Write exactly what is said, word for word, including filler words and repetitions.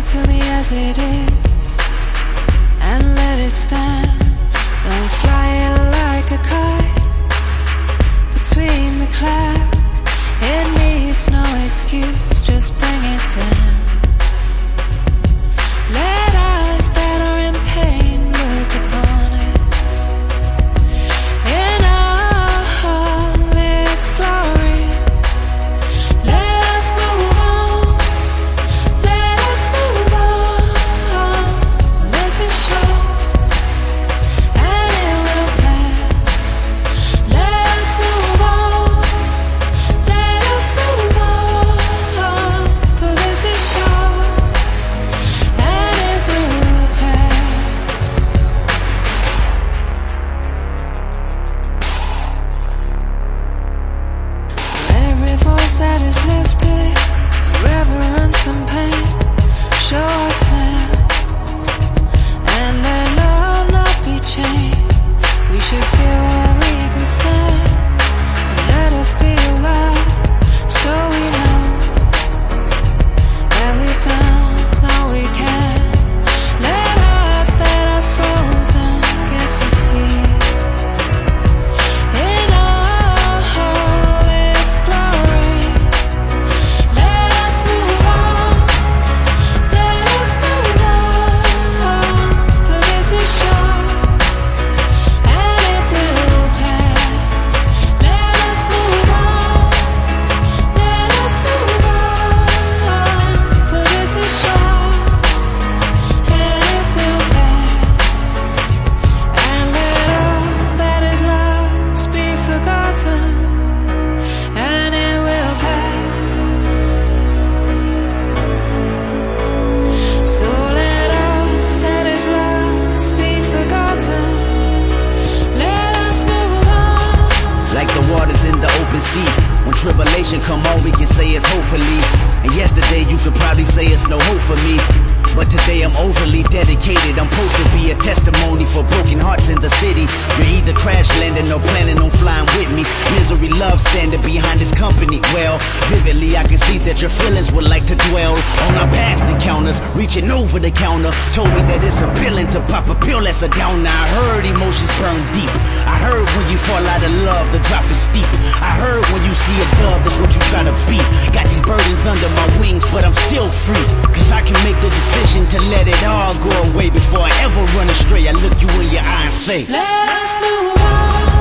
to me as it is and let it stand. Don't fly it like a kite between the clouds. It needs no excuse, just bring it down. Let eyes that are in pain look upon it in all its glory. Let us move on, let us move on. This is short and it will pass. Let us move on, let us move on. For this is short and it will pass. Every voice that is lifted, reverence and pain, show us now, and let love not be chained. We should feel where we can stand. Let us be alive, so we know that we've done all we can. Let hearts that are frozen get to see in all its glory. Let us move on, let us move on. For this is short and it will pass. Let us move on, let us move on. For this is short and it will pass. And let all that is lost be forgotten, and it will pass. So let all that is lost be forgotten. Let us move on. Like the waters in the open sea. When tribulation come on, we can say it's hopefully. And yesterday you could probably say it's no hope for me. But today I'm overly dedicated. I'm supposed to be a testimony for broken hearts in the city. You're either crash landing or planning on flying with me. Misery love standing behind this company. Well, vividly I can see that your feelings would like to dwell on our past encounters. Reaching over the counter told me that it's appealing to pop a pill that's a downer. I heard emotions burn deep. I heard when you fall out of love, the drop is steep. I heard when you see a dove, that's what you try to be. Got these burdens under my wings, but I'm still free. Cause I can make the decision to let it all go away before I ever run astray. I look you in your eye and say, Let us move on.